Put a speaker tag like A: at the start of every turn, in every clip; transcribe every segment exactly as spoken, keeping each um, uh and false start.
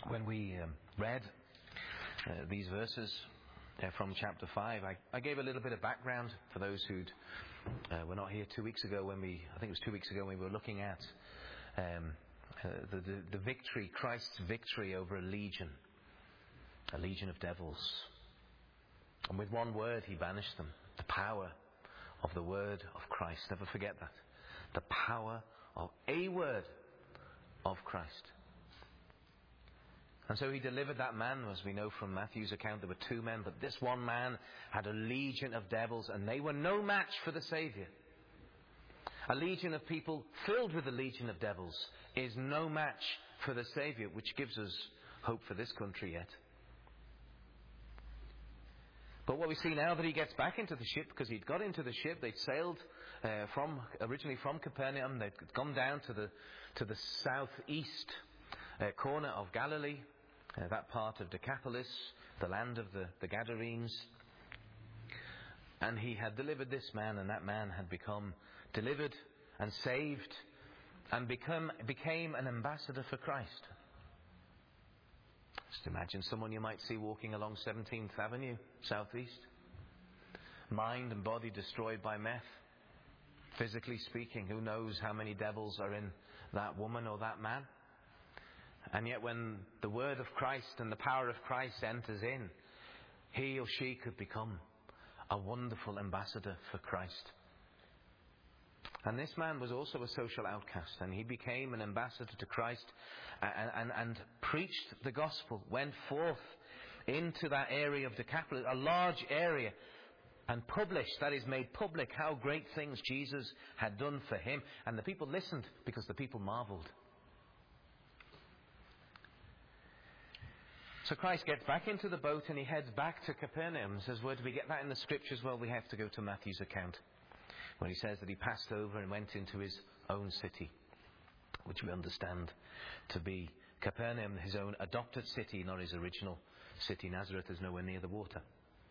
A: When we um, read uh, these verses uh, from chapter five, I, I gave a little bit of background for those who uh, were not here two weeks ago when we, I think it was two weeks ago when we were looking at um, uh, the, the, the victory, Christ's victory over a legion, a legion of devils. And with one word he banished them. The power of the word of Christ. Never forget that. The power of a word of Christ. And so he delivered that man. As we know from Matthew's account, there were two men, but this one man had a legion of devils, and they were no match for the Saviour. A legion of people filled with a legion of devils is no match for the Saviour, which gives us hope for this country yet. But what we see now that he gets back into the ship, because he'd got into the ship, they'd sailed uh, from originally from Capernaum, they'd gone down to the to the southeast uh, corner of Galilee, uh, that part of Decapolis, the land of the, the Gadarenes. And he had delivered this man, and that man had become delivered and saved and become became an ambassador for Christ. Just imagine someone you might see walking along seventeenth Avenue, southeast. Mind and body destroyed by meth. Physically speaking, who knows how many devils are in that woman or that man. And yet when the word of Christ and the power of Christ enters in, he or she could become a wonderful ambassador for Christ. And this man was also a social outcast, and he became an ambassador to Christ and, and, and preached the gospel, went forth into that area of Decapolis, a large area, and published, that is made public, how great things Jesus had done for him. And the people listened because the people marvelled. So Christ gets back into the boat and he heads back to Capernaum. And says, where do we get that in the scriptures? Well, we have to go to Matthew's account, when he says that he passed over and went into his own city, which we understand to be Capernaum, his own adopted city, not his original city. Nazareth is nowhere near the water.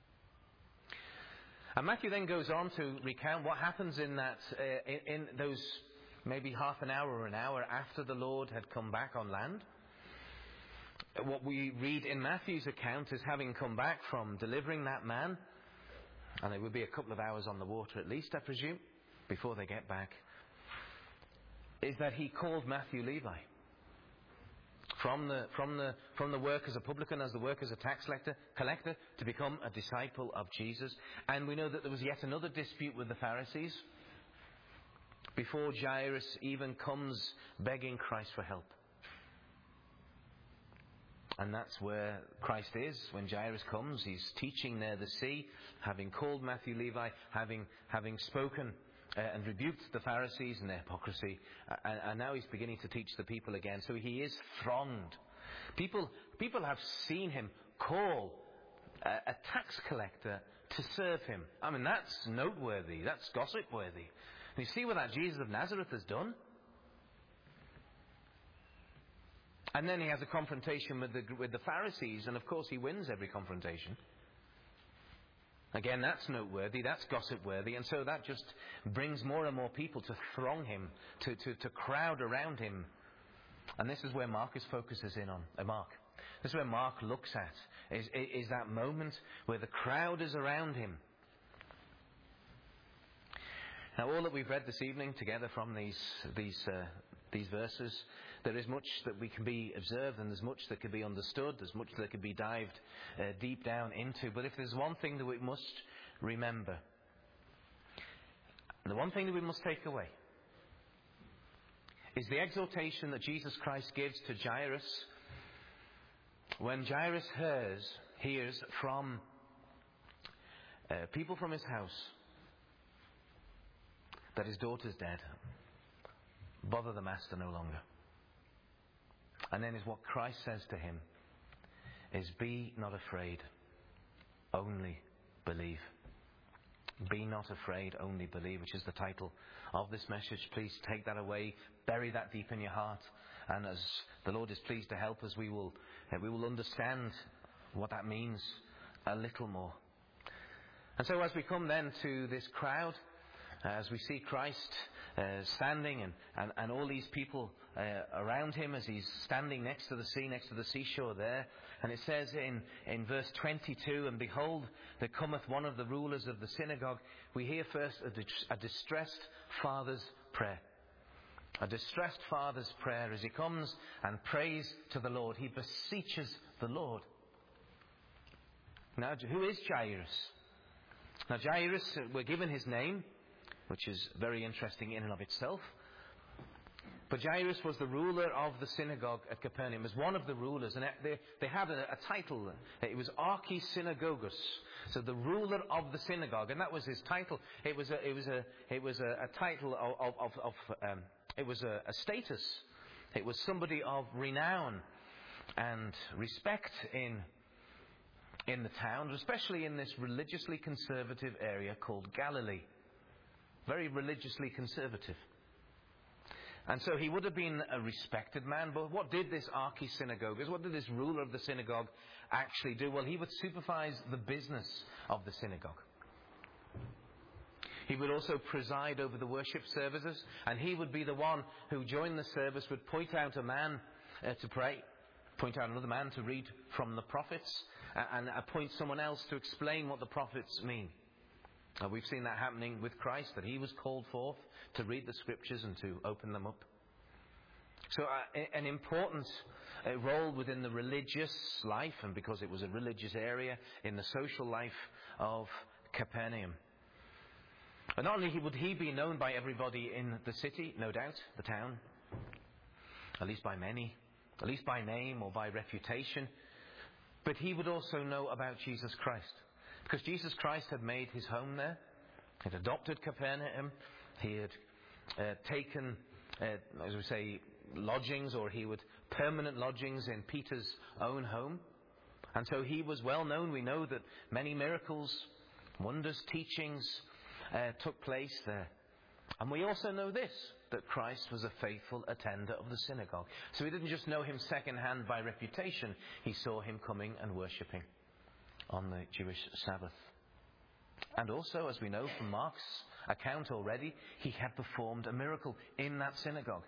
A: And Matthew then goes on to recount what happens in that, uh, in, in those maybe half an hour or an hour after the Lord had come back on land. What we read in Matthew's account is having come back from delivering that man, and it would be a couple of hours on the water at least, I presume, before they get back, is that he called Matthew Levi from the from the from the work as a publican, as the work as a tax collector, collector, to become a disciple of Jesus. And we know that there was yet another dispute with the Pharisees before Jairus even comes begging Christ for help. And that's where Christ is. When Jairus comes, he's teaching near the sea, having called Matthew Levi, having having spoken uh, and rebuked the Pharisees and their hypocrisy, uh, and, and now he's beginning to teach the people again. So he is thronged. People people have seen him call a, a tax collector to serve him. I mean, that's noteworthy. That's gossip worthy. And you see what that Jesus of Nazareth has done? And then he has a confrontation with the with the Pharisees, and of course he wins every confrontation. Again, that's noteworthy, that's gossip-worthy, and so that just brings more and more people to throng him, to, to, to crowd around him. And this is where Marcus focuses in on. Uh, Mark. This is where Mark looks at, is, is that moment where the crowd is around him. Now, all that we've read this evening together from these these uh, these verses, there is much that we can be observed, and there's much that can be understood, there's much that can be dived uh, deep down into. But if there's one thing that we must remember, the one thing that we must take away, is the exhortation that Jesus Christ gives to Jairus when Jairus hears, hears from uh, people from his house that his daughter's dead. Bother the master no longer. And then is what Christ says to him is, be not afraid, only believe. Be not afraid, only believe, which is the title of this message. Please take that away, bury that deep in your heart, and as the Lord is pleased to help us, we will uh, we will understand what that means a little more. And so as we come then to this crowd, as we see Christ uh, standing and, and, and all these people uh, around him as he's standing next to the sea, next to the seashore there. And it says in, in verse twenty-two, "And behold, there cometh one of the rulers of the synagogue." We hear first a, dis- a distressed father's prayer. A distressed father's prayer as he comes and prays to the Lord. He beseeches the Lord. Now, who is Jairus? Now, Jairus, we're given his name, which is very interesting in and of itself. But Jairus was the ruler of the synagogue at Capernaum, as one of the rulers, and they, they had a, a title. It was Archisynagogus, so the ruler of the synagogue, and that was his title. It was a, it was a, it was a, a title of, of, of um, it was a, a status. It was somebody of renown and respect in in the town, especially in this religiously conservative area called Galilee. Very religiously conservative. And so he would have been a respected man. But what did this archisynagogus, what did this ruler of the synagogue actually do? Well, he would supervise the business of the synagogue. He would also preside over the worship services, and he would be the one who, during the service, would point out a man uh, to pray, point out another man to read from the prophets, uh, and appoint someone else to explain what the prophets mean. Uh, we've seen that happening with Christ, that he was called forth to read the scriptures and to open them up. So uh, an important uh, role within the religious life, and because it was a religious area, in the social life of Capernaum. And not only would he be known by everybody in the city, no doubt, the town, at least by many, at least by name or by reputation, but he would also know about Jesus Christ. Because Jesus Christ had made his home there. He had adopted Capernaum. He had uh, taken, uh, as we say, lodgings, or he would permanent lodgings in Peter's own home. And so he was well known. We know that many miracles, wonders, teachings uh, took place there. And we also know this, that Christ was a faithful attender of the synagogue. So we didn't just know him second-hand by reputation. He saw him coming and worshipping on the Jewish Sabbath. And also, as we know from Mark's account already, he had performed a miracle in that synagogue.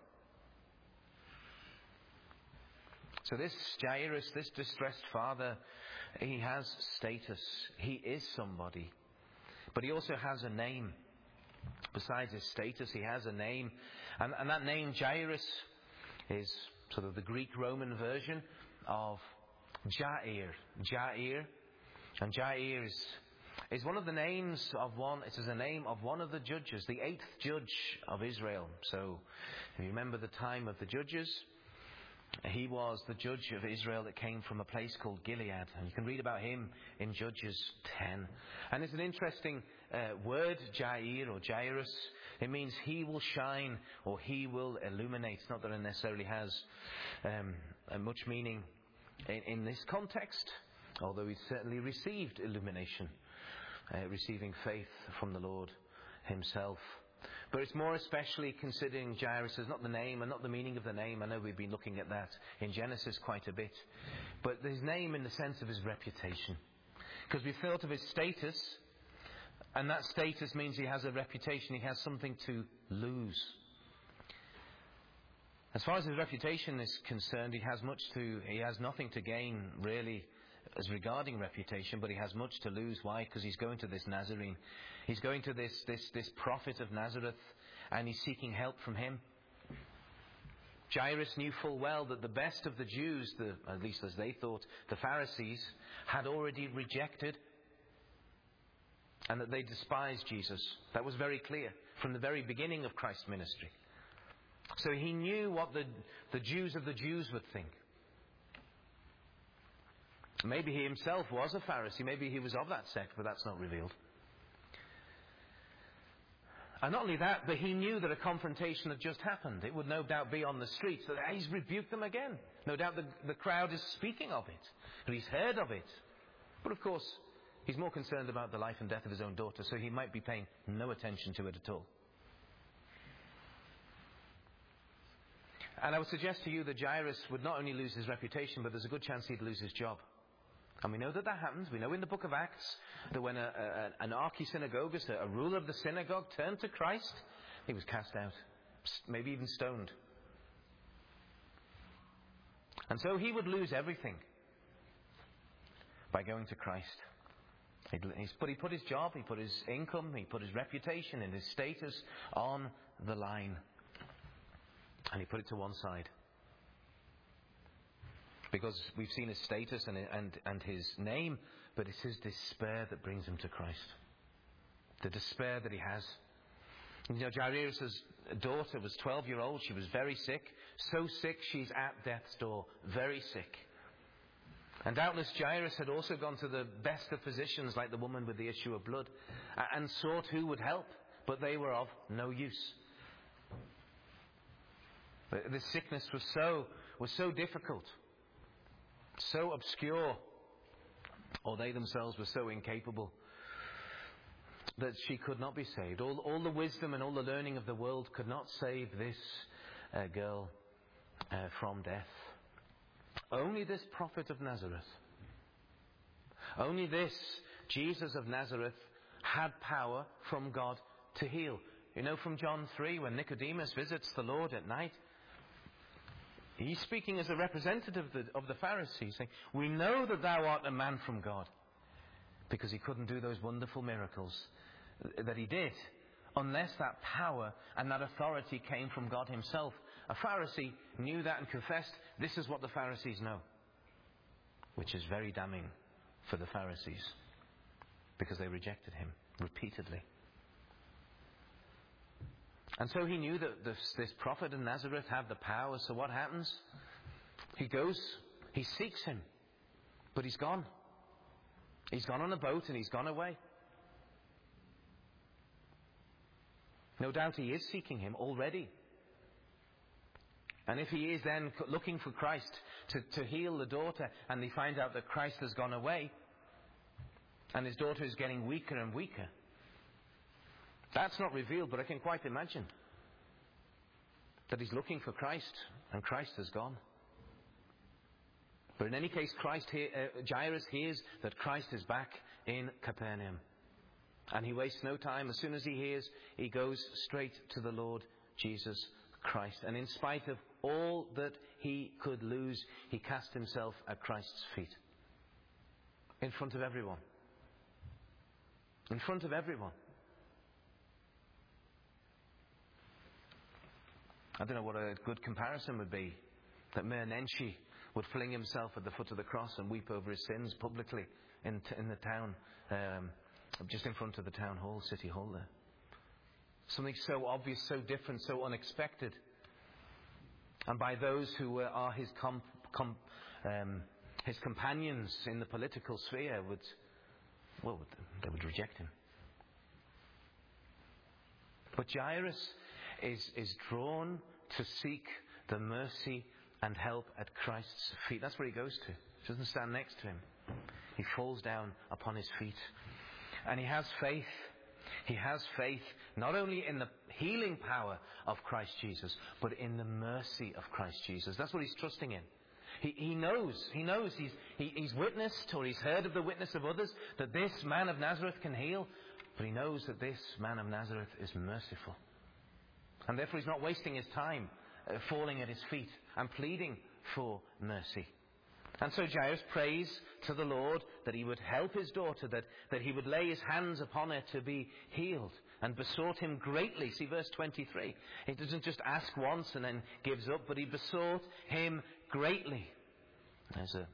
A: So this Jairus, this distressed father, he has status. He is somebody. But he also has a name. Besides his status, he has a name. And, and that name, Jairus, is sort of the Greek-Roman version of Jair. Jair. And Jair is, is one of the names of one, it is a name of one of the judges, the eighth judge of Israel. So, if you remember the time of the judges, he was the judge of Israel that came from a place called Gilead. And you can read about him in Judges ten. And it's an interesting uh, word, Jair or Jairus. It means he will shine or he will illuminate. It's not that it necessarily has um, much meaning in, in this context, although he certainly received illumination, uh, receiving faith from the Lord himself. But it's more especially considering Jairus as not the name and not the meaning of the name. I know we've been looking at that in Genesis quite a bit. But his name in the sense of his reputation. Because we've thought of his status, and that status means he has a reputation, he has something to lose. As far as his reputation is concerned, he has much to, he has nothing to gain really as regarding reputation, but he has much to lose. Why? Because he's going to this Nazarene. He's going to this, this, this prophet of Nazareth, and he's seeking help from him. Jairus knew full well that the best of the Jews, the, at least as they thought, the Pharisees, had already rejected, and that they despised Jesus. That was very clear from the very beginning of Christ's ministry. So he knew what the, the Jews of the Jews would think. Maybe he himself was a Pharisee. Maybe he was of that sect, but that's not revealed. And not only that, but he knew that a confrontation had just happened. It would no doubt be on the streets. That he's rebuked them again. No doubt the, the crowd is speaking of it. But he's heard of it. But of course, he's more concerned about the life and death of his own daughter, so he might be paying no attention to it at all. And I would suggest to you that Jairus would not only lose his reputation, but there's a good chance he'd lose his job. And we know that that happens. We know in the book of Acts that when a, a, an archy-synagoguist, a, a ruler of the synagogue, turned to Christ, he was cast out, maybe even stoned. And so he would lose everything by going to Christ. He'd, he's put, he put his job, he put his income, he put his reputation and his status on the line. And he put it to one side. Because we've seen his status and, and, and his name, but it's his despair that brings him to Christ. The despair that he has. You know, Jairus' daughter was twelve year old. She was very sick. So sick she's at death's door. Very sick. And doubtless Jairus had also gone to the best of physicians, like the woman with the issue of blood, and sought who would help. But they were of no use. The sickness was so, was so difficult, so obscure, or they themselves were so incapable, that she could not be saved. All, all the wisdom and all the learning of the world could not save this uh, girl uh, from death. Only this prophet of Nazareth, only this Jesus of Nazareth had power from God to heal. You know, from John three, when Nicodemus visits the Lord at night, he's speaking as a representative of the, of the Pharisees, saying, we know that thou art a man from God. Because he couldn't do those wonderful miracles that he did unless that power and that authority came from God himself. A Pharisee knew that and confessed, this is what the Pharisees know. Which is very damning for the Pharisees, because they rejected him repeatedly. And so he knew that this, this prophet in Nazareth had the power. So what happens? He goes, he seeks him, but he's gone. He's gone on a boat and he's gone away. No doubt he is seeking him already. And if he is then looking for Christ to, to heal the daughter, and they find out that Christ has gone away, and his daughter is getting weaker and weaker, that's not revealed, but I can quite imagine that he's looking for Christ, and Christ has gone. But in any case, Christ he- uh, Jairus hears that Christ is back in Capernaum. And he wastes no time. As soon as he hears, he goes straight to the Lord Jesus Christ. And in spite of all that he could lose, he cast himself at Christ's feet. In front of everyone. In front of everyone. I don't know what a good comparison would be. That Mayor Nenshi would fling himself at the foot of the cross and weep over his sins publicly in, t- in the town, um, just in front of the town hall, city hall there. Something so obvious, so different, so unexpected. And by those who uh, are his com- com- um, his companions in the political sphere would, well, they would reject him. But Jairus is, is drawn to seek the mercy and help at Christ's feet. That's where he goes to. He doesn't stand next to him. He falls down upon his feet. And he has faith. He has faith not only in the healing power of Christ Jesus, but in the mercy of Christ Jesus. That's what he's trusting in. He, he knows, he knows, he's, he, he's witnessed, or he's heard of the witness of others, that this man of Nazareth can heal. But he knows that this man of Nazareth is merciful. And therefore he's not wasting his time uh, falling at his feet and pleading for mercy. And so Jairus prays to the Lord that he would help his daughter, that, that he would lay his hands upon her to be healed, and besought him greatly. See verse twenty-three. He doesn't just ask once and then gives up, but he besought him greatly. There's a,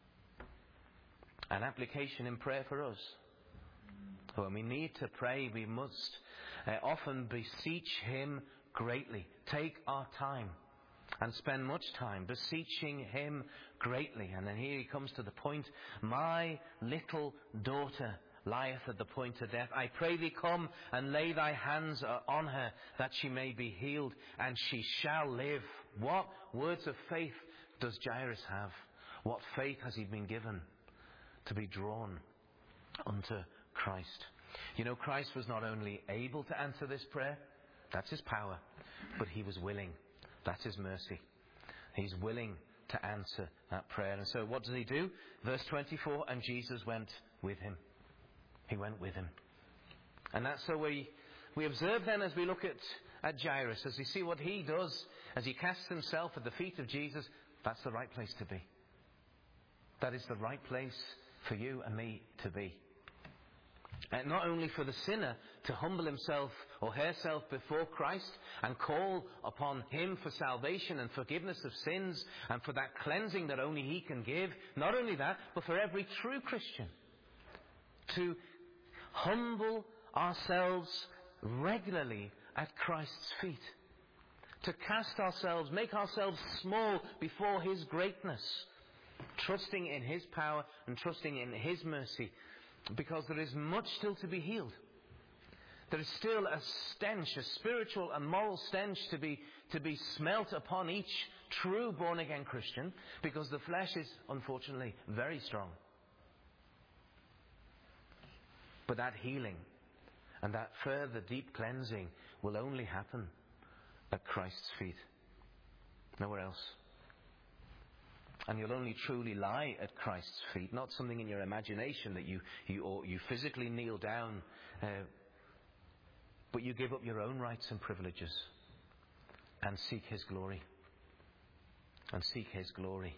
A: an application in prayer for us. When we need to pray, we must uh, often beseech him greatly. Take our time and spend much time beseeching him greatly. And then here he comes to the point, my little daughter lieth at the point of death. I pray thee, come and lay thy hands on her, that she may be healed, and she shall live. What words of faith does Jairus have? What faith has he been given to be drawn unto Christ? You know, Christ was not only able to answer this prayer, that's his power, but he was willing. That's his mercy. He's willing to answer that prayer. And so what does he do? Verse twenty-four, and Jesus went with him. He went with him. And that's so we, we observe then as we look at, at Jairus, as we see what he does, as he casts himself at the feet of Jesus, that's the right place to be. That is the right place for you and me to be. And not only for the sinner to humble himself or herself before Christ and call upon him for salvation and forgiveness of sins and for that cleansing that only he can give. Not only that, but for every true Christian to humble ourselves regularly at Christ's feet. To cast ourselves, make ourselves small before his greatness. Trusting in his power and trusting in his mercy. Because there is much still to be healed. There is still a stench, a spiritual and moral stench to be, to be smelt upon each true born-again Christian. Because the flesh is, unfortunately, very strong. But that healing and that further deep cleansing will only happen at Christ's feet. Nowhere else. And you'll only truly lie at Christ's feet, not something in your imagination that you you or you physically kneel down, uh, but you give up your own rights and privileges and seek his glory. And seek his glory.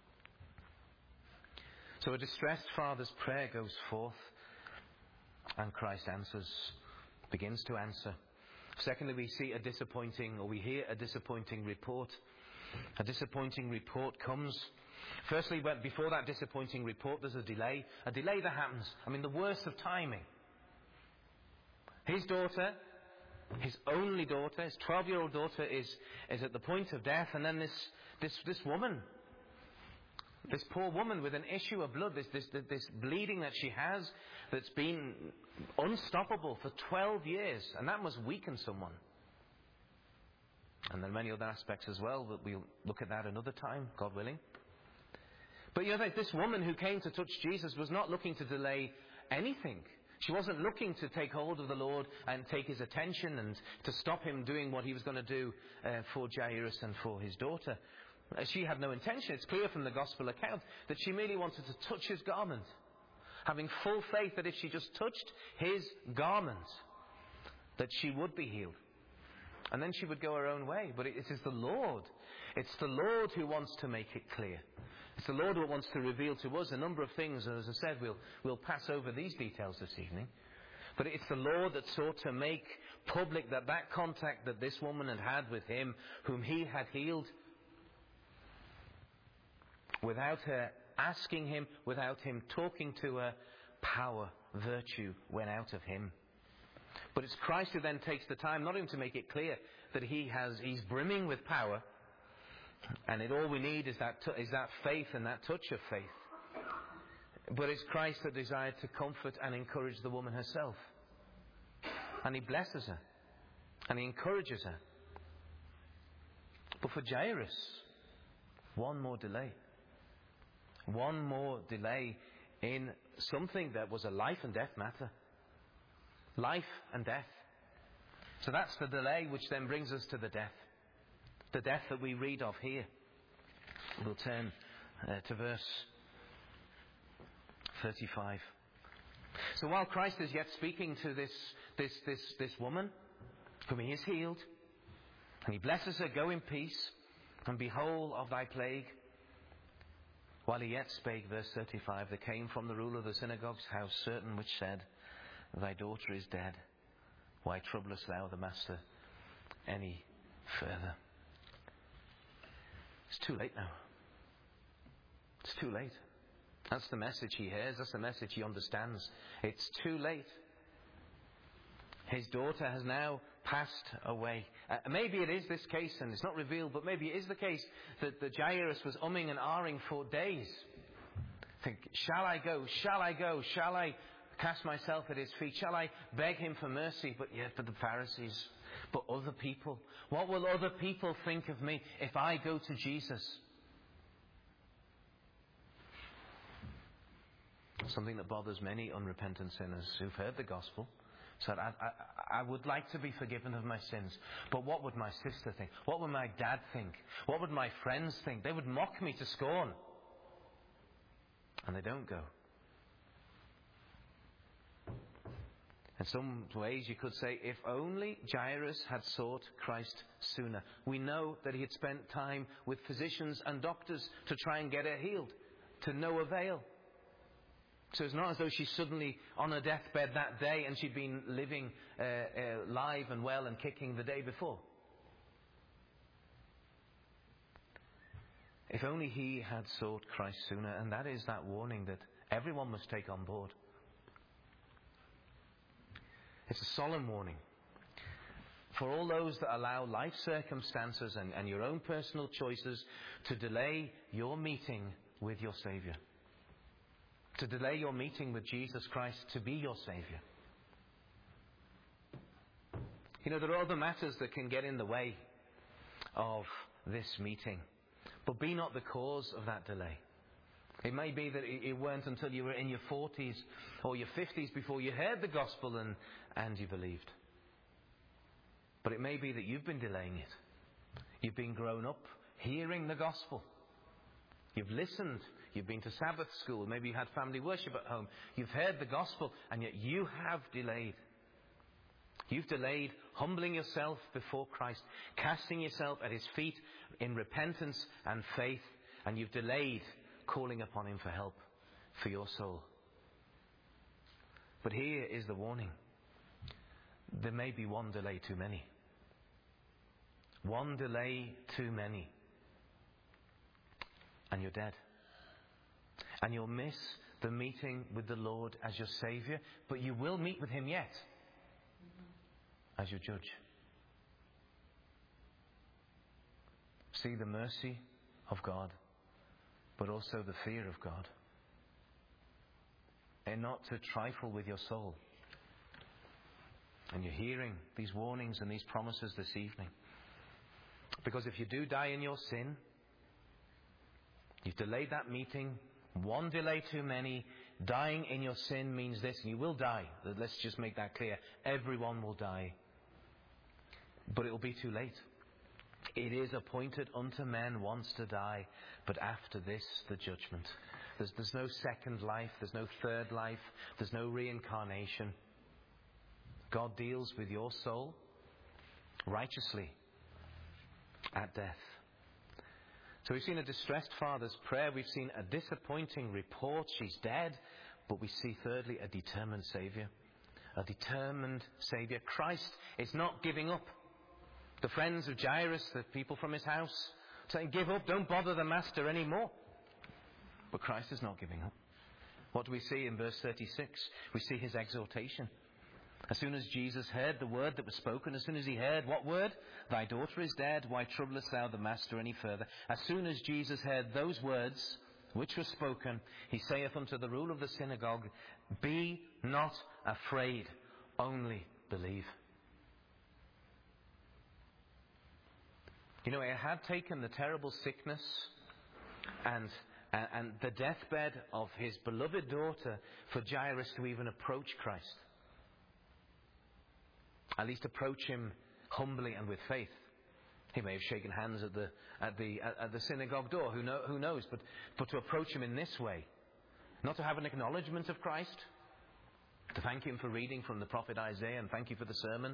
A: So a distressed father's prayer goes forth, and Christ answers, begins to answer. Secondly, we see a disappointing, or we hear a disappointing report. A disappointing report comes. Firstly, but before that disappointing report, there's a delay. A delay that happens. I mean, the worst of timing. His daughter, his only daughter, his twelve-year-old daughter is, is at the point of death. And then this, this, this woman, this poor woman with an issue of blood, this, this, this bleeding that she has, that's been unstoppable for twelve years. And that must weaken someone. And there are many other aspects as well, but we'll look at that another time, God willing. But you know, this woman who came to touch Jesus was not looking to delay anything. She wasn't looking to take hold of the Lord and take his attention and to stop him doing what he was going to do uh, for Jairus and for his daughter. Uh, she had no intention. It's clear from the gospel account that she merely wanted to touch his garment, having full faith that if she just touched his garment, that she would be healed. And then she would go her own way. But it is the Lord. It's the Lord who wants to make it clear. It's the Lord who wants to reveal to us a number of things. And as I said, we'll, we'll pass over these details this evening. But it's the Lord that sought to make public that that contact that this woman had had with him, whom he had healed, without her asking him, without him talking to her, power, virtue went out of him. But it's Christ who then takes the time, not only to make it clear that he has, he's brimming with power, and it, all we need is that, t- is that faith and that touch of faith. But it's Christ that desired to comfort and encourage the woman herself. And he blesses her. And he encourages her. But for Jairus, one more delay. One more delay in something that was a life and death matter. Life and death. So that's the delay which then brings us to the death. The death that we read of here. We'll turn uh, to verse thirty-five. So while Christ is yet speaking to this, this, this, this woman, whom he has healed, and he blesses her, go in peace, and be whole of thy plague. While he yet spake, verse thirty-five, there came from the ruler of the synagogue's house certain which said, thy daughter is dead. Why troublest thou the master any further? It's too late now. It's too late. That's the message he hears. That's the message he understands. It's too late. His daughter has now passed away. Uh, maybe it is this case, and it's not revealed, but maybe it is the case that, that Jairus was umming and ahhing for days. Think, shall I go? Shall I go? Shall I cast myself at his feet? Shall I beg him for mercy? But yet, but the Pharisees, but other people. What will other people think of me if I go to Jesus? Something that bothers many unrepentant sinners who've heard the gospel. Said, I, I, I would like to be forgiven of my sins, but what would my sister think? What would my dad think? What would my friends think? They would mock me to scorn. And they don't go. In some ways you could say, if only Jairus had sought Christ sooner. We know that he had spent time with physicians and doctors to try and get her healed, to no avail. So it's not as though she's suddenly on her deathbed that day and she'd been living uh, uh, live and well and kicking the day before. If only he had sought Christ sooner, and that is that warning that everyone must take on board. It's a solemn warning for all those that allow life circumstances and, and your own personal choices to delay your meeting with your Saviour. To delay your meeting with Jesus Christ to be your Saviour. You know, there are other matters that can get in the way of this meeting. But be not the cause of that delay. It may be that it weren't until you were in your forties or your fifties before you heard the gospel and, and you believed. But it may be that you've been delaying it. You've been grown up hearing the gospel. You've listened. You've been to Sabbath school. Maybe you had family worship at home. You've heard the gospel, and yet you have delayed. You've delayed humbling yourself before Christ, casting yourself at his feet in repentance and faith, and you've delayed calling upon him for help for your soul. But here is the warning. There may be one delay too many. One delay too many. And you're dead. And you'll miss the meeting with the Lord as your Saviour, but you will meet with him yet as your judge. See the mercy of God, but also the fear of God. And not to trifle with your soul. And you're hearing these warnings and these promises this evening. Because if you do die in your sin, you've delayed that meeting. One delay too many. Dying in your sin means this, and you will die. Let's just make that clear. Everyone will die. But it will be too late. It is appointed unto men once to die, but after this, the judgment. There's, there's no second life. There's no third life. There's no reincarnation. God deals with your soul righteously at death. So we've seen a distressed father's prayer. We've seen a disappointing report. She's dead. But we see thirdly a determined Saviour. A determined Saviour. Christ is not giving up. The friends of Jairus, the people from his house, saying, give up, don't bother the master anymore. But Christ is not giving up. What do we see in verse thirty-six? We see his exhortation. As soon as Jesus heard the word that was spoken, as soon as he heard what word? Thy daughter is dead, why troublest thou the master any further? As soon as Jesus heard those words which were spoken, he saith unto the rule of the synagogue, be not afraid, only believe. You know, it had taken the terrible sickness and, and, and the deathbed of his beloved daughter for Jairus to even approach Christ. At least approach him humbly and with faith. He may have shaken hands at the at the at the synagogue door. Who know, who knows? But but to approach him in this way, not to have an acknowledgement of Christ, to thank him for reading from the prophet Isaiah and thank you for the sermon,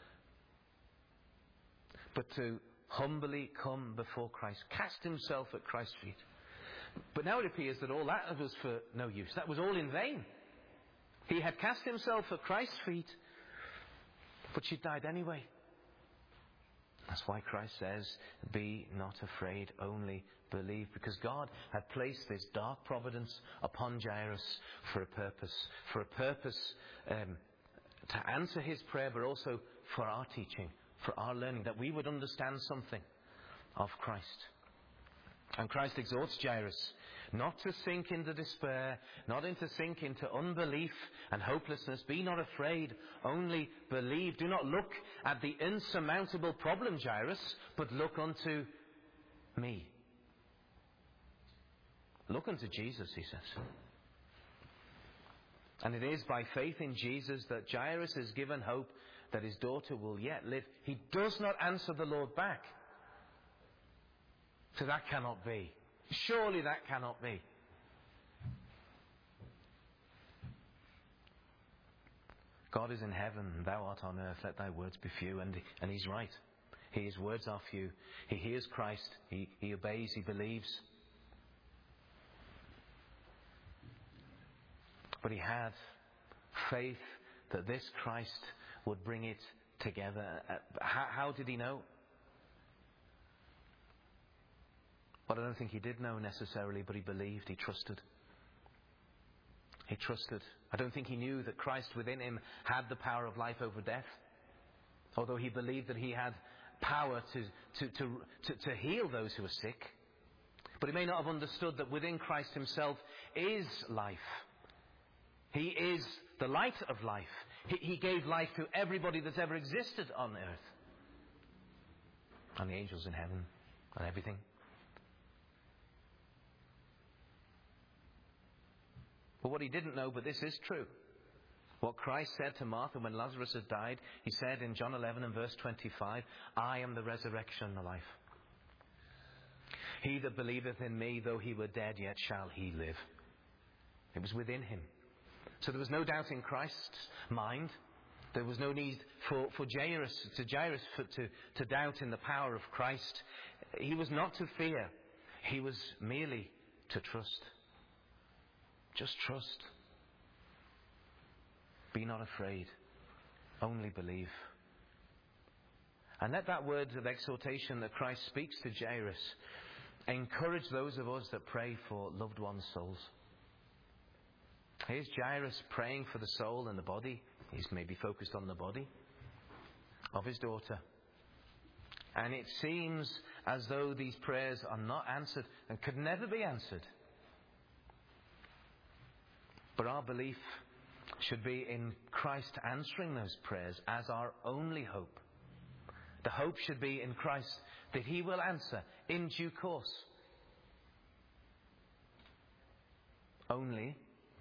A: but to humbly come before Christ, cast himself at Christ's feet. But now it appears that all that was for no use. That was all in vain. He had cast himself at Christ's feet. But she died anyway. That's why Christ says, be not afraid, only believe. Because God had placed this dark providence upon Jairus for a purpose. For a purpose um, to answer his prayer, but also for our teaching, for our learning, that we would understand something of Christ. And Christ exhorts Jairus not to sink into despair, not to sink into unbelief and hopelessness. Be not afraid, only believe. Do not look at the insurmountable problem, Jairus, but look unto me. Look unto Jesus, he says. And it is by faith in Jesus that Jairus is given hope that his daughter will yet live. He does not answer the Lord back. So that cannot be. Surely that cannot be. God is in heaven, thou art on earth, let thy words be few. And, and he's right. His words are few. He hears Christ. He, he obeys. He believes. But he had faith that this Christ would bring it together. How, how did he know? Well, I don't think he did know necessarily, but he believed. He trusted. He trusted. I don't think he knew that Christ within him had the power of life over death. Although he believed that he had power to, to, to, to, to heal those who are sick. But he may not have understood that within Christ himself is life. He is the light of life. He, he gave life to everybody that's ever existed on earth. And the angels in heaven and everything. But what he didn't know, but this is true. What Christ said to Martha when Lazarus had died, he said in John eleven and verse twenty-five, I am the resurrection and the life. He that believeth in me, though he were dead, yet shall he live. It was within him. So there was no doubt in Christ's mind. There was no need for, for Jairus, to, Jairus for, to, to doubt in the power of Christ. He was not to fear. He was merely to trust. Just trust. Be not afraid. Only believe. And let that word of exhortation that Christ speaks to Jairus encourage those of us that pray for loved ones' souls. Here's Jairus praying for the soul and the body. He's maybe focused on the body of his daughter. And it seems as though these prayers are not answered and could never be answered. But our belief should be in Christ answering those prayers as our only hope. The hope should be in Christ that he will answer in due course. Only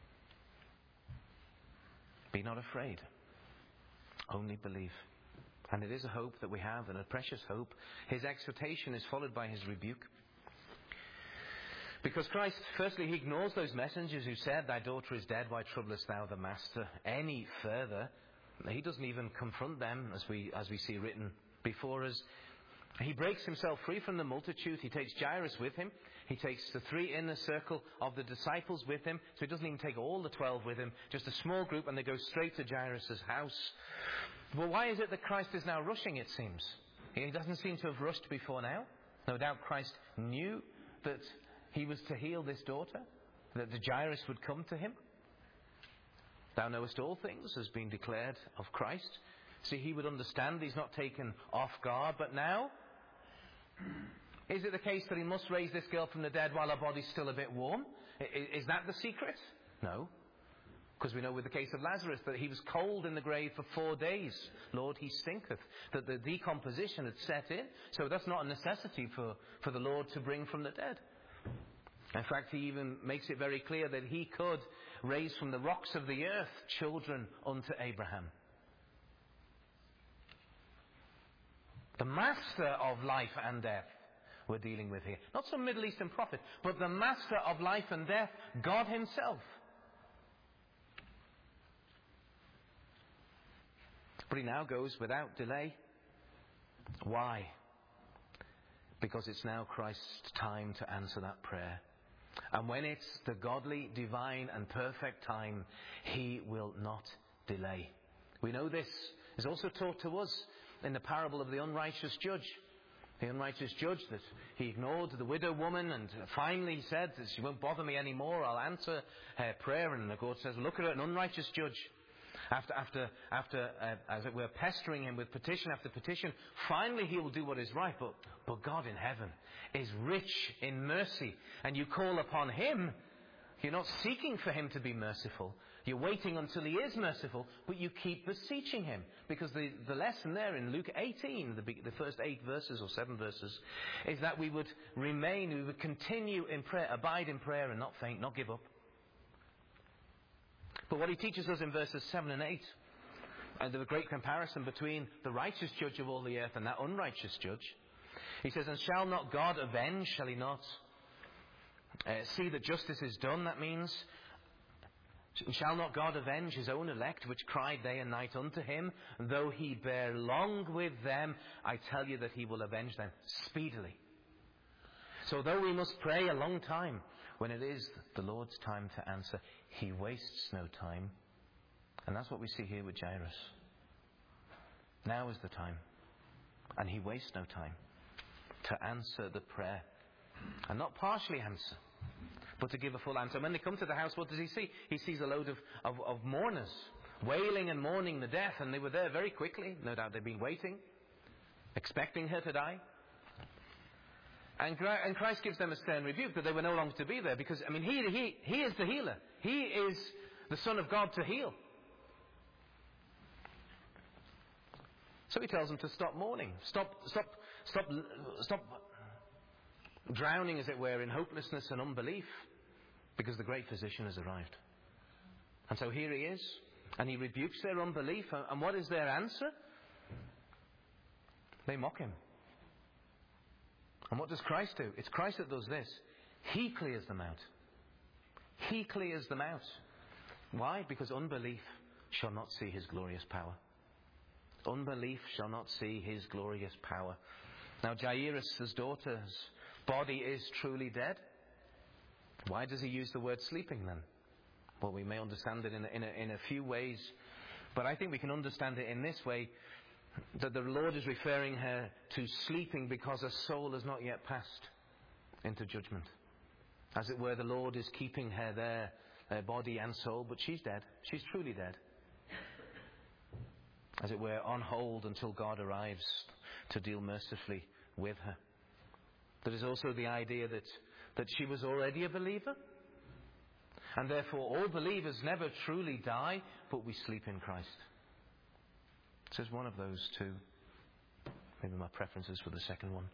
A: be not afraid. Only believe. And it is a hope that we have, and a precious hope. His exhortation is followed by his rebuke. Because Christ, firstly, he ignores those messengers who said, thy daughter is dead, why troublest thou the master any further? He doesn't even confront them, as we as we see written before us. He breaks himself free from the multitude. He takes Jairus with him. He takes the three inner circle of the disciples with him. So he doesn't even take all the twelve with him, just a small group, and they go straight to Jairus' house. Well, why is it that Christ is now rushing, it seems? He doesn't seem to have rushed before now. No doubt Christ knew that he was to heal this daughter, that the Jairus would come to him. Thou knowest all things has been declared of Christ. See, he would understand he's not taken off guard. But now, is it the case that he must raise this girl from the dead while her body's still a bit warm? Is that the secret? No. Because we know with the case of Lazarus that he was cold in the grave for four days. Lord, he stinketh. That the decomposition had set in. So that's not a necessity for, for the Lord to bring from the dead. In fact, he even makes it very clear that he could raise from the rocks of the earth children unto Abraham. The master of life and death we're dealing with here. Not some Middle Eastern prophet, but the master of life and death, God himself. But he now goes without delay. Why? Because it's now Christ's time to answer that prayer. And when it's the godly, divine and perfect time, he will not delay. We know this is also taught to us in the parable of the unrighteous judge. The unrighteous judge that he ignored the widow woman, and finally he said, she won't bother me anymore, I'll answer her prayer. And the God says, look at her, an unrighteous judge. After, after, after, uh, as it were, pestering him with petition after petition, finally he will do what is right. But, but God in heaven is rich in mercy, and you call upon him. You're not seeking for him to be merciful. You're waiting until he is merciful, but you keep beseeching him. Because the, the lesson there in Luke eighteen, the, the first eight verses or seven verses, is that we would remain, we would continue in prayer, abide in prayer and not faint, not give up. But what he teaches us in verses seven and eight, and the great comparison between the righteous judge of all the earth and that unrighteous judge, he says, and shall not God avenge? Shall he not uh, see that justice is done? That means, shall not God avenge his own elect, which cried day and night unto him? Though he bear long with them, I tell you that he will avenge them speedily. So though we must pray a long time, when it is the Lord's time to answer, he wastes no time. And that's what we see here with Jairus. Now is the time. And he wastes no time to answer the prayer. And not partially answer, but to give a full answer. When they come to the house, what does he see? He sees a load of, of, of mourners, wailing and mourning the death. And they were there very quickly. No doubt they'd been waiting, expecting her to die. And Christ gives them a stern rebuke that they were no longer to be there. Because, I mean, he, he, he is the healer. He is the Son of God to heal. So he tells them to stop mourning. Stop, stop, stop, stop drowning, as it were, in hopelessness and unbelief. Because the great physician has arrived. And so here he is. And he rebukes their unbelief. And what is their answer? They mock him. And what does Christ do? It's Christ that does this. He clears them out. He clears them out. Why? Because unbelief shall not see his glorious power. Unbelief shall not see his glorious power. Now Jairus' daughter's body is truly dead. Why does he use the word sleeping then? Well, we may understand it in a, in a, in a few ways. But I think we can understand it in this way. That the Lord is referring her to sleeping because her soul has not yet passed into judgment. As it were, the Lord is keeping her there, her body and soul, but she's dead. She's truly dead. As it were, on hold until God arrives to deal mercifully with her. There is also the idea that, that she was already a believer. And therefore all believers never truly die, but we sleep in Christ. So it's one of those two. Maybe my preference is for the second one.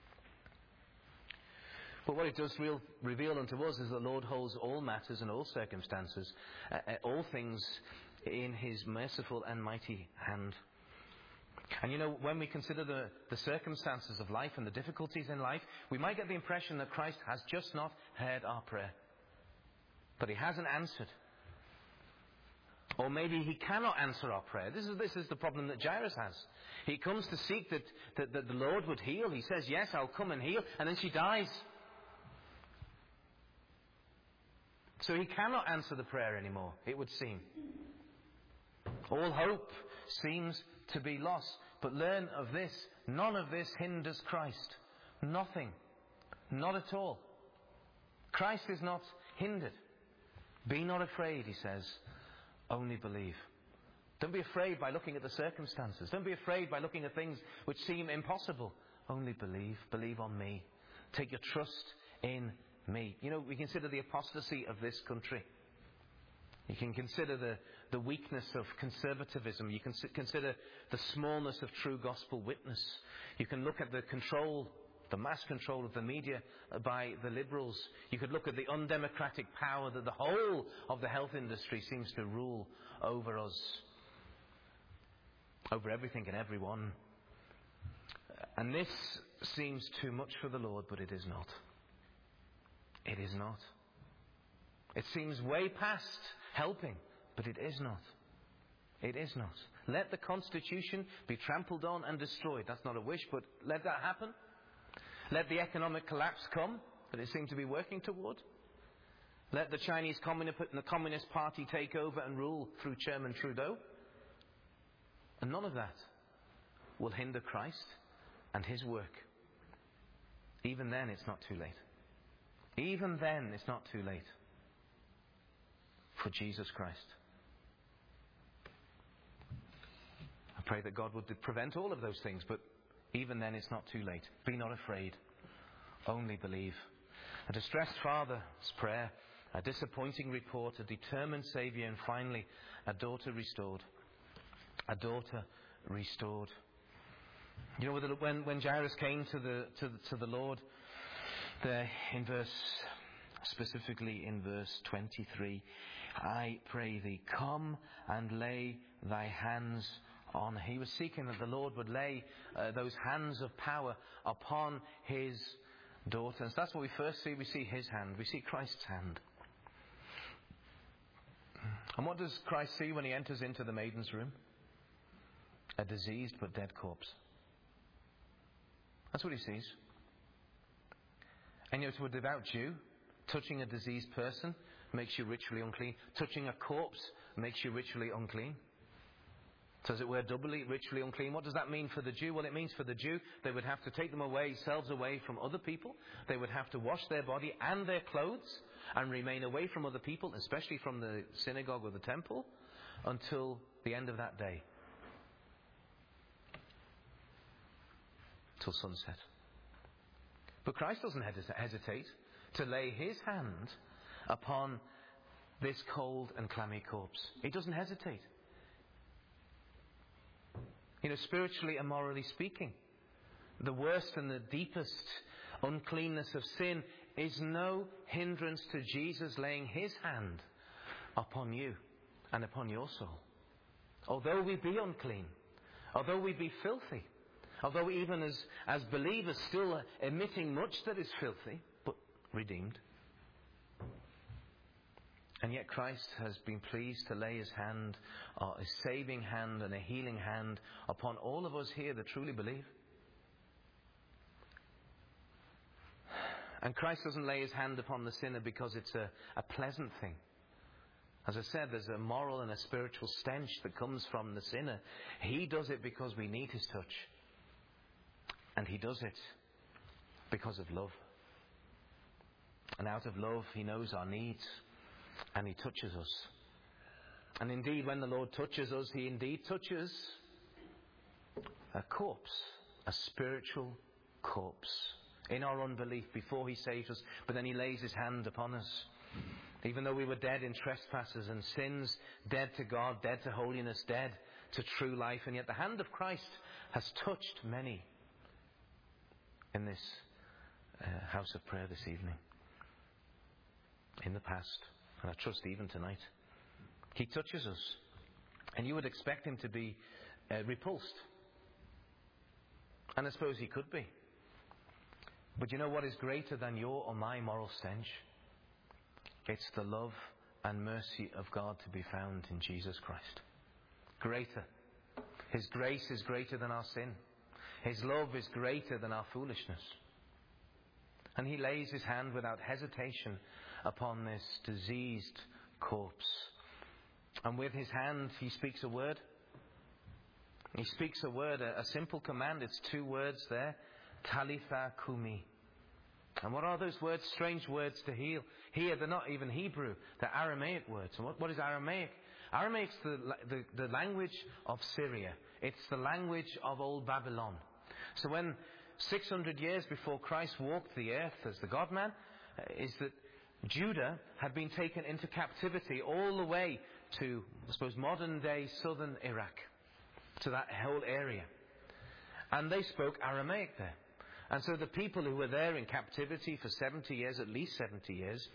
A: But what it does real, reveal unto us is that the Lord holds all matters and all circumstances, uh, uh, all things in his merciful and mighty hand. And you know, when we consider the, the circumstances of life and the difficulties in life, we might get the impression that Christ has just not heard our prayer. But he hasn't answered. Or maybe he cannot answer our prayer. This is, this is the problem that Jairus has. He comes to seek that, that, that the Lord would heal. He says, yes, I'll come and heal. And then she dies. So he cannot answer the prayer anymore, it would seem. All hope seems to be lost. But learn of this. None of this hinders Christ. Nothing. Not at all. Christ is not hindered. Be not afraid, he says. Only believe. Don't be afraid by looking at the circumstances. Don't be afraid by looking at things which seem impossible. Only believe. Believe on me. Take your trust in me. You know, we consider the apostasy of this country. You can consider the, the weakness of conservatism. You can consider the smallness of true gospel witness. You can look at the control, the mass control of the media by the liberals. You could look at the undemocratic power that the whole of the health industry seems to rule over us, over everything and everyone. And this seems too much for the Lord, but it is not. It is not. It seems way past helping, but it is not. It is not. Let the Constitution be trampled on and destroyed. That's not a wish, but let that happen. Let the economic collapse come that it seems to be working toward. Let the Chinese Communist, the Communist Party take over and rule through Chairman Trudeau. And none of that will hinder Christ and his work. Even then, it's not too late. Even then, it's not too late for Jesus Christ. I pray that God would prevent all of those things, but even then it's not too late. Be not afraid. Only believe. A distressed father's prayer, a disappointing report, a determined Saviour, and finally, a daughter restored. A daughter restored. You know, when, when Jairus came to the, to the, to the Lord, there in verse, specifically in verse twenty-three, I pray thee, come and lay thy hands on. He was seeking that the Lord would lay uh, those hands of power upon his daughters. That's what we first see. We see his hand. We see Christ's hand. And what does Christ see when he enters into the maiden's room? A diseased but dead corpse. That's what he sees. And you know, to a devout Jew, touching a diseased person makes you ritually unclean. Touching a corpse makes you ritually unclean. So as it were, doubly ritually unclean. What does that mean for the Jew? Well, it means for the Jew, they would have to take them away, selves away from other people. They would have to wash their body and their clothes and remain away from other people, especially from the synagogue or the temple, until the end of that day. Till sunset. But Christ doesn't hesitate to lay his hand upon this cold and clammy corpse. He doesn't hesitate. You know, spiritually and morally speaking, the worst and the deepest uncleanness of sin is no hindrance to Jesus laying his hand upon you and upon your soul. Although we be unclean, although we be filthy, although even as, as believers still emitting much that is filthy, but redeemed. And yet Christ has been pleased to lay his hand, uh, a saving hand and a healing hand upon all of us here that truly believe. And Christ doesn't lay his hand upon the sinner because it's a, a pleasant thing. As I said, there's a moral and a spiritual stench that comes from the sinner. He does it because we need his touch. And he does it because of love. And out of love, he knows our needs. And he touches us. And indeed, when the Lord touches us, he indeed touches a corpse, a spiritual corpse, in our unbelief before he saves us. But then he lays his hand upon us. Even though we were dead in trespasses and sins, dead to God, dead to holiness, dead to true life. And yet the hand of Christ has touched many in this uh, house of prayer this evening. In the past. And I trust even tonight. He touches us. And you would expect him to be uh, repulsed. And I suppose he could be. But you know what is greater than your or my moral stench? It's the love and mercy of God to be found in Jesus Christ. Greater. His grace is greater than our sin. His love is greater than our foolishness. And he lays his hand without hesitation upon this diseased corpse. And with his hand he speaks a word. He speaks a word, a, a simple command. It's two words there. Talitha kumi. And what are those words? Strange words to heal. Here they're not even Hebrew. They're Aramaic words. And what, what is Aramaic? Aramaic's the, the, the language of Syria. It's the language of old Babylon. So when six hundred years before Christ walked the earth as the God-man, uh, is that Judah had been taken into captivity all the way to, I suppose, modern-day southern Iraq, to that whole area. And they spoke Aramaic there. And so the people who were there in captivity for seventy years, at least seventy years,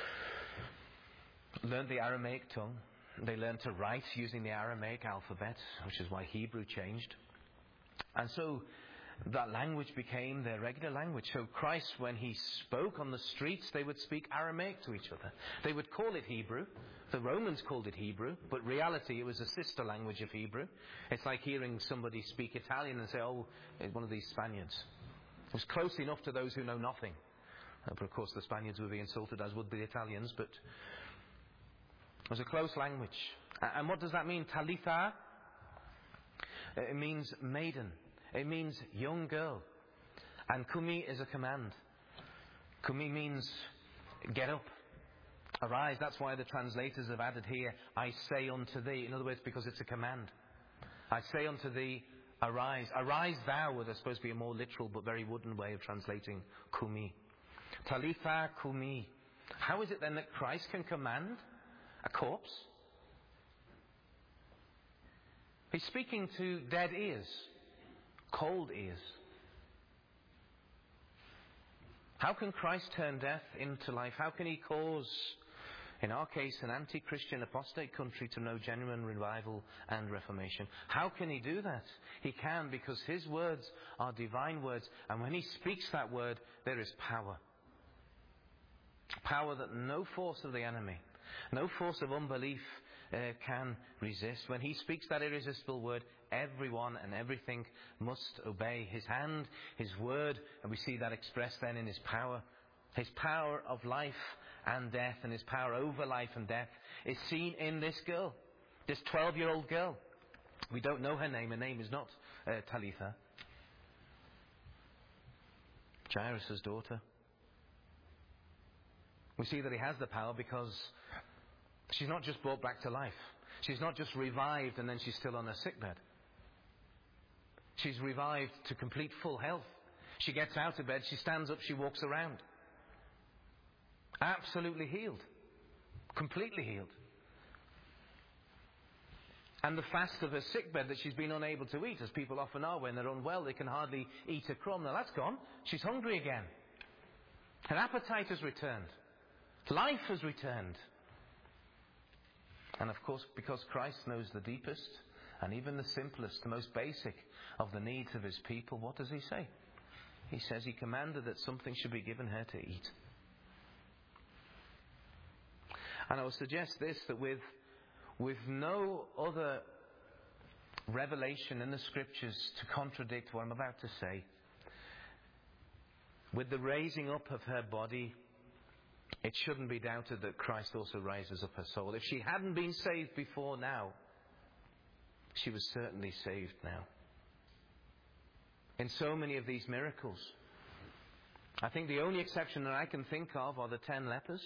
A: learned the Aramaic tongue. They learned to write using the Aramaic alphabet, which is why Hebrew changed. And so that language became their regular language. So Christ, when he spoke on the streets, they would speak Aramaic to each other. They would call it Hebrew. The Romans called it Hebrew, but reality, it was a sister language of Hebrew. It's like hearing somebody speak Italian and say, oh, it's one of these Spaniards. It was close enough to those who know nothing. Uh, but of course the Spaniards would be insulted, as would the Italians, but it was a close language. And what does that mean? Talitha? It means maiden. It means young girl. And kumi is a command. Kumi means get up, arise. That's why the translators have added here, I say unto thee. In other words, because it's a command. I say unto thee, arise. Arise thou would, I suppose, be a more literal but very wooden way of translating kumi. Talitha kumi. How is it then that Christ can command a corpse? He's speaking to dead ears. Cold ears. How can Christ turn death into life? How can he cause In our case, an anti-Christian apostate country to know genuine revival and reformation. How can he do that? He can because his words are divine words. And when he speaks that word, there is power. Power that no force of the enemy, no force of unbelief uh, can resist. When he speaks that irresistible word, everyone and everything must obey. His hand, his word, and we see that expressed then in his power. His power of life and death, and his power over life and death is seen in this girl, this twelve-year-old girl. We don't know her name. Her name is not uh, Talitha. Jairus' daughter. We see that he has the power because she's not just brought back to life. She's not just revived and then she's still on her sickbed. She's revived to complete full health. She gets out of bed, she stands up, she walks around. Absolutely healed. Completely healed. And the fast of her sickbed that she's been unable to eat, as people often are when they're unwell, they can hardly eat a crumb. Now that's gone. She's hungry again. Her appetite has returned. Life has returned. And of course, because Christ knows the deepest and even the simplest, the most basic of the needs of his people, what does he say? He says he commanded that something should be given her to eat. And I would suggest this, that with, with no other revelation in the Scriptures to contradict what I'm about to say, with the raising up of her body, it shouldn't be doubted that Christ also raises up her soul. If she hadn't been saved before now, she was certainly saved now. In so many of these miracles, I think the only exception that I can think of are the ten lepers.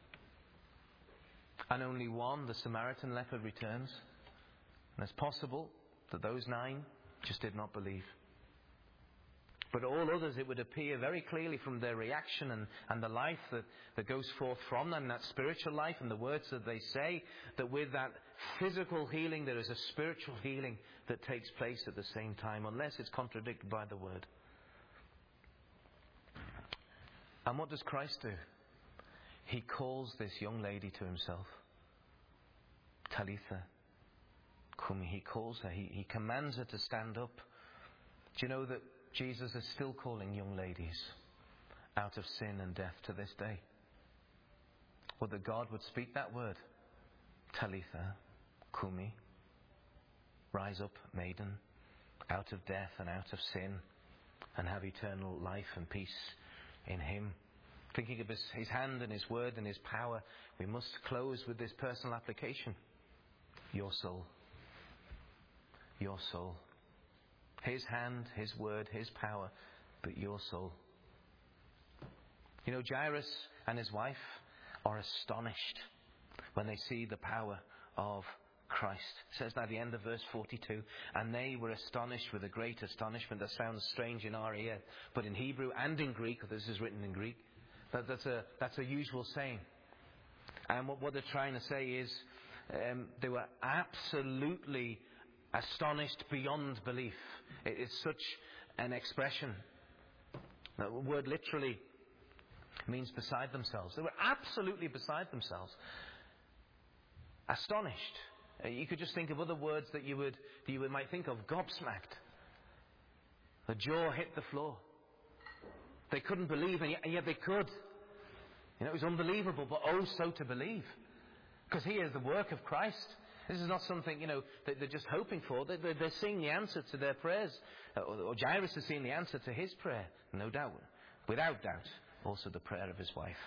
A: And only one, the Samaritan leper, returns. And it's possible that those nine just did not believe. But all others, it would appear very clearly from their reaction and, and the life that, that goes forth from them, that spiritual life and the words that they say, that with that physical healing, there is a spiritual healing that takes place at the same time, unless it's contradicted by the word. And what does Christ do? He calls this young lady to himself. Talitha Kumi. He calls her. He, he commands her to stand up. Do you know that Jesus is still calling young ladies out of sin and death to this day? Or that God would speak that word. Talitha Kumi. Rise up, maiden, out of death and out of sin, and have eternal life and peace in him. Thinking of his, his hand and his word and his power, we must close with this personal application. Your soul. Your soul. His hand, his word, his power, but your soul. You know, Jairus and his wife are astonished when they see the power of Christ. It says at the end of verse forty-two, and they were astonished with a great astonishment. That sounds strange in our ear, but in Hebrew and in Greek, this is written in Greek, that, that's a that's a usual saying. And what, what they're trying to say is um, they were absolutely astonished beyond belief. It is such an expression. The word literally means beside themselves. They were absolutely beside themselves. Astonished. You could just think of other words that you would that you would, might think of. Gobsmacked. The jaw hit the floor. They couldn't believe, and yet, and yet they could. You know, it was unbelievable, but oh, so to believe. Because here is the work of Christ. This is not something, you know, that they're just hoping for. They're, they're seeing the answer to their prayers. Or Jairus is seeing the answer to his prayer, no doubt. Without doubt, also the prayer of his wife.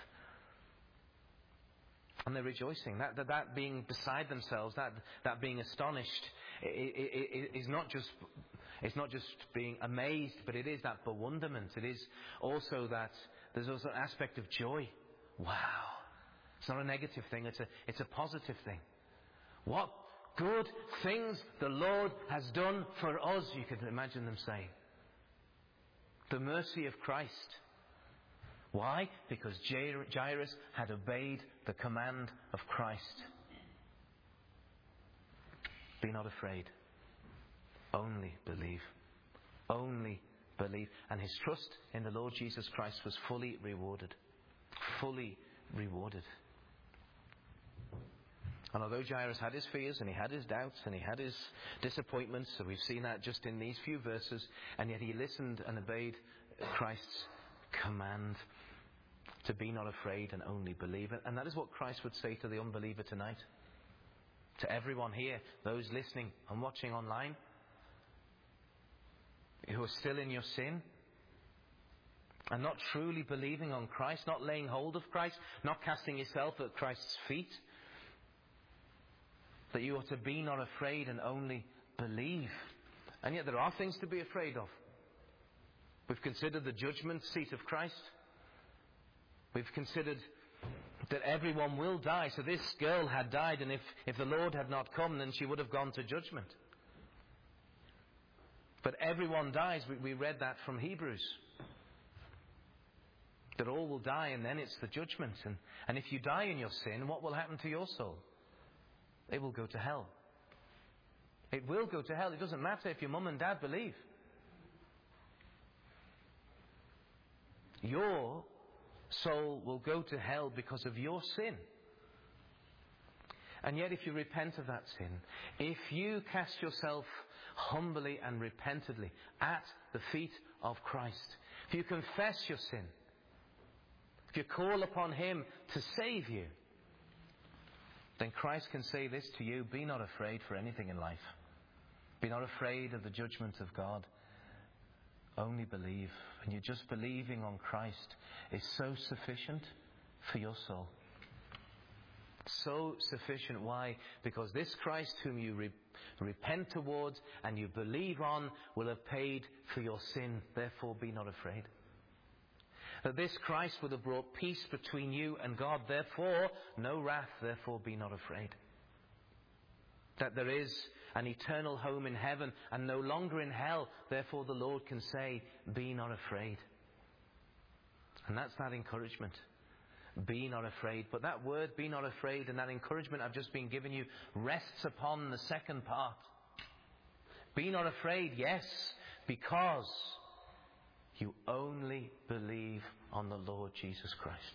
A: And they're rejoicing. That, that, that being beside themselves, that, that being astonished, is not just it's not just being amazed, but it is that bewilderment. It is also that there's also an aspect of joy. Wow. It's not a negative thing, it's a, it's a positive thing. What good things the Lord has done for us, you can imagine them saying. The mercy of Christ. Why? Because Jairus had obeyed the command of Christ. Be not afraid. Only believe. Only believe. And his trust in the Lord Jesus Christ was fully rewarded. Fully rewarded. And although Jairus had his fears and he had his doubts and he had his disappointments, so we've seen that just in these few verses, and yet he listened and obeyed Christ's command to be not afraid and only believe it. And that is what Christ would say to the unbeliever tonight. To everyone here, those listening and watching online, who are still in your sin and not truly believing on Christ, not laying hold of Christ, not casting yourself at Christ's feet, that you are to be not afraid and only believe. And yet there are things to be afraid of. We've considered the judgment seat of Christ. We've considered that everyone will die. So this girl had died, and if, if the Lord had not come, then she would have gone to judgment. But everyone dies. We, we read that from Hebrews. That all will die, and then it's the judgment. And, and if you die in your sin, what will happen to your soul? It will go to hell. It will go to hell. It doesn't matter if your mum and dad believe. Your soul will go to hell because of your sin. And yet if you repent of that sin, if you cast yourself humbly and repentantly at the feet of Christ, if you confess your sin, if you call upon Him to save you, then Christ can say this to you: be not afraid for anything in life. Be not afraid of the judgment of God. Only believe. And you just believing on Christ is so sufficient for your soul. So sufficient. Why? Because this Christ whom you re- repent towards and you believe on will have paid for your sin. Therefore be not afraid. That this Christ would have brought peace between you and God. Therefore no wrath. Therefore be not afraid. That there is an eternal home in heaven and no longer in hell. Therefore the Lord can say, be not afraid. And that's that encouragement. Be not afraid. But that word, be not afraid, and that encouragement I've just been giving you rests upon the second part. Be not afraid, yes, because you only believe on the Lord Jesus Christ.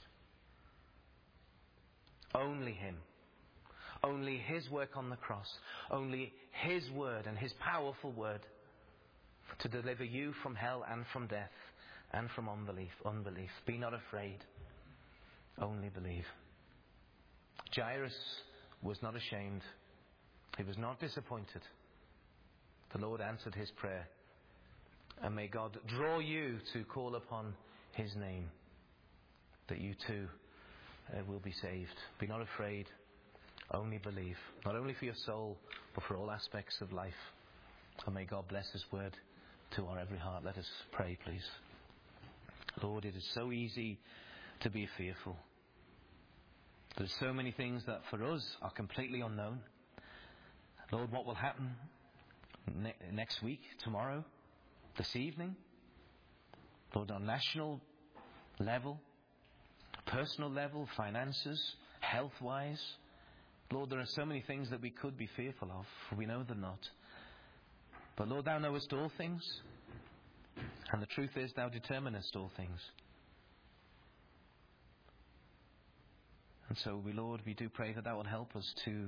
A: Only Him. Only His work on the cross. Only His word and His powerful word to deliver you from hell and from death and from unbelief. Unbelief. Be not afraid. Only believe. Jairus was not ashamed. He was not disappointed. The Lord answered his prayer. And may God draw you to call upon His name, that you too uh, will be saved. Be not afraid. Only believe. Not only for your soul, but for all aspects of life. And may God bless His word to our every heart. Let us pray, please. Lord, it is so easy to be fearful. There's so many things that for us are completely unknown. Lord, what will happen ne- next week, tomorrow, this evening? Lord, on national level, personal level, finances, health-wise. Lord, there are so many things that we could be fearful of, for we know them not. But Lord, Thou knowest all things. And the truth is, Thou determinest all things. And so we, Lord, we do pray that Thou will help us to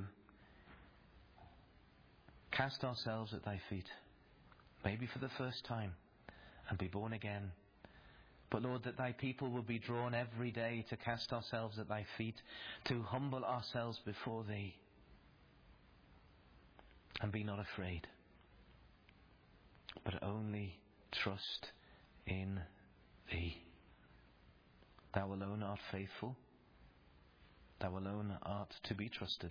A: cast ourselves at Thy feet, maybe for the first time, and be born again. But Lord, that Thy people will be drawn every day to cast ourselves at Thy feet, to humble ourselves before Thee, and be not afraid, but only trust in Thee. Thou alone art faithful. Thou alone art to be trusted.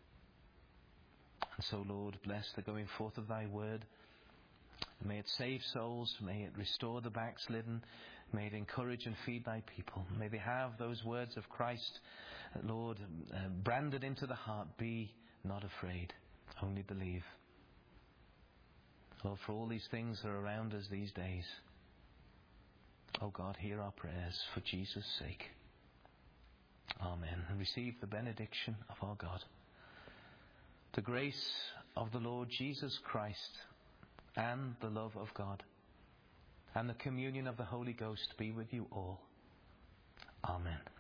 A: And so, Lord, bless the going forth of Thy word. May it save souls. May it restore the backslidden. May it encourage and feed Thy people. May they have those words of Christ, Lord, uh, branded into the heart. Be not afraid, only believe. Lord, for all these things that are around us these days, oh God, hear our prayers for Jesus' sake. Amen. And receive the benediction of our God. The grace of the Lord Jesus Christ and the love of God and the communion of the Holy Ghost be with you all. Amen.